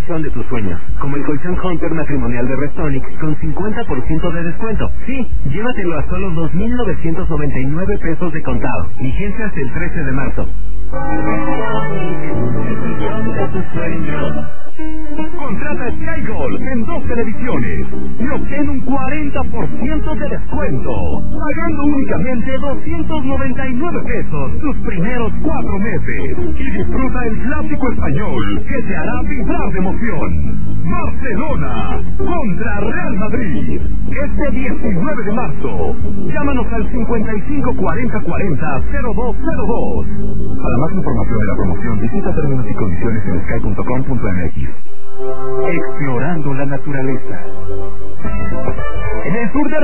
colchón de tus sueños, como el colchón Hunter matrimonial de Restonic con 50% de descuento. Sí, llévatelo a solo 2,999 pesos de contado. Vigencia hasta el 13 de marzo. Contrata Sky Gold en 2 televisiones y obtén un 40% de descuento, pagando únicamente 299 pesos tus primeros 4 meses, y disfruta el clásico español que te hará vibrar de emoción. Barcelona contra Real Madrid, este 19 de marzo. Llámanos al 55 40 40 0202. Para más información de la promoción, visita términos y condiciones en sky.com.mx. Explorando la naturaleza. En el sur de